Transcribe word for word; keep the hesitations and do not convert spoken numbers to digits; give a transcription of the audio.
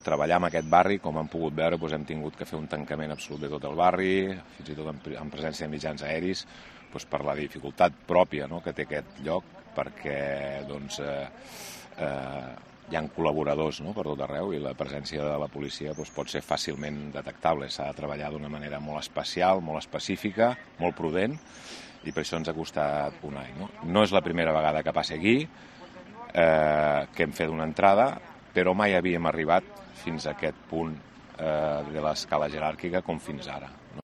treballar en aquest barri, com han pogut veure, doncs hem tingut que fer un tancament absolut de tot el barri, fins i tot en, en presència de mitjans aeris, doncs per la dificultat pròpia, no?, que té aquest lloc, perquè doncs, eh, eh, hi ha col·laboradors, no?, per tot arreu, i la presència de la policia doncs, pot ser fàcilment detectable. S'ha de treballar d'una manera molt especial, molt específica, molt prudent, i per això ens ha costat un any. No, no és la primera vegada que passa aquí, eh, que hem fet una entrada, però mai havíem arribat fins a aquest punt eh, de l'escala jeràrquica com fins ara. No?